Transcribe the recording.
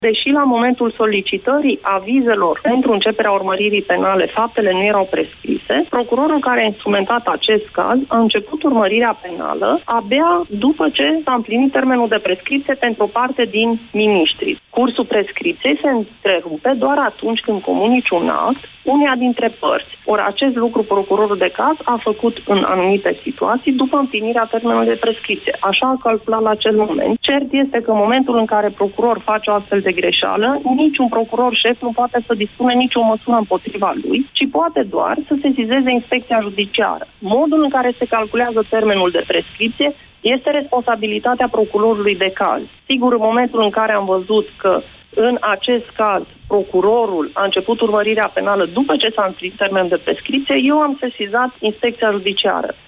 Deși la momentul solicitării avizelor pentru începerea urmăririi penale faptele nu erau prescrise, procurorul care a instrumentat acest caz a început urmărirea penală abia după ce s-a împlinit termenul de prescripție pentru o parte din miniștri. Cursul prescripției se întrerupe doar atunci când comunici un act uneia dintre părți. Ori acest lucru procurorul de caz a făcut în anumite situații după împlinirea termenului de prescripție. Așa a calculat la acel moment. Cert este că în momentul în care procuror face o astfel de greșeală, niciun procuror șef nu poate să dispune nicio măsură împotriva lui, ci poate doar să sesizeze inspecția judiciară. Modul în care se calculează termenul de prescripție este responsabilitatea procurorului de caz. Sigur, în momentul în care am văzut că în acest caz procurorul a început urmărirea penală după ce s-a împlinit termenul de prescripție, eu am sesizat inspecția judiciară.